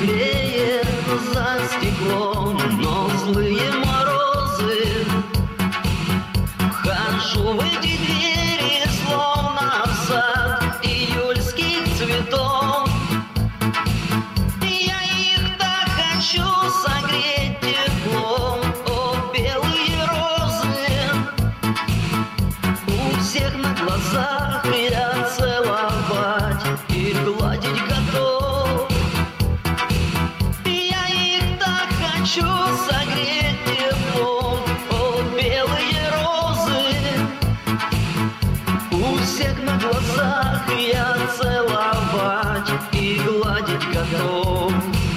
теплее за стеклом, но злые морозы. Вхожу в эти двери, словно в сад июльских цветов. Я их так хочу согреть теплом, о, белые розы. У всех на глазах я целовать и гладить готов. Я их так хочу согреть теплом, о, белые розы. У всех на глазах я целовать и гладить готов.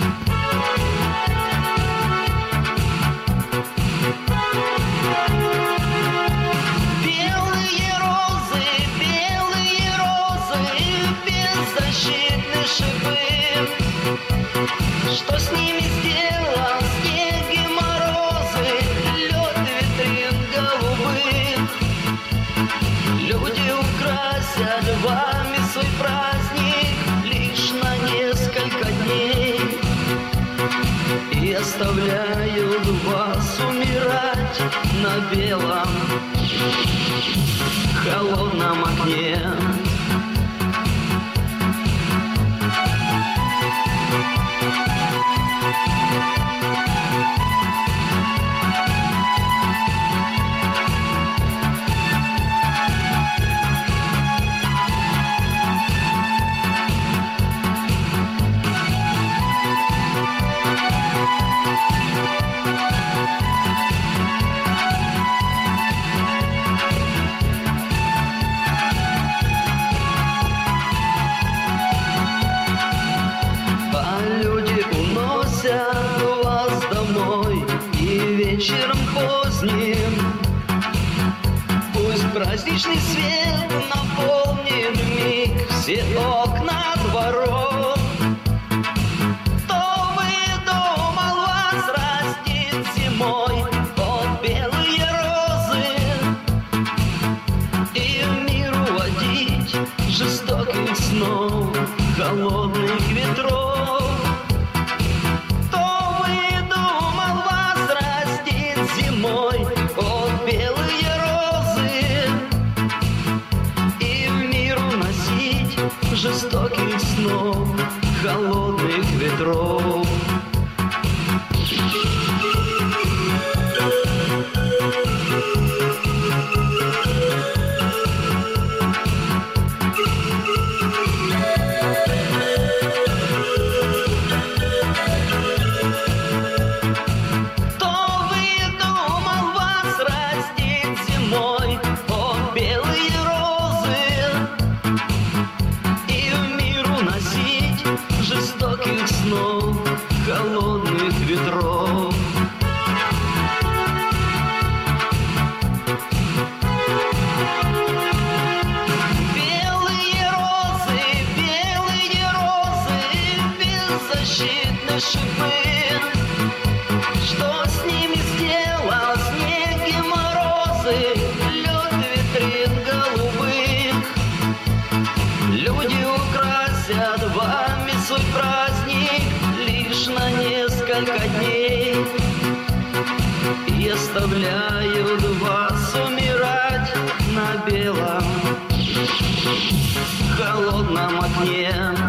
Что с ними сделал снег и морозы, лед витрин голубых? Люди украсят вами свой праздник лишь на несколько дней и оставляют вас умирать на белом холодном окне. Вас домой и вечером поздним пусть праздничный свет наполнит вмиг все окна дворов. Кто выдумал вас растить зимой, о, белые розы, и в мир уводить жестоких снов, холодных ветров? О, белые розы, и в мир уносить жестоких снов, холодных ветров. Жестоких снов, холодных ветров. Белые розы, беззащитные шипы. Что с ними сделал снег и морозы, лед витрин голубых? Люди украсят вами свой праздник лишь на несколько дней и оставляют вас умирать на белом холодном окне.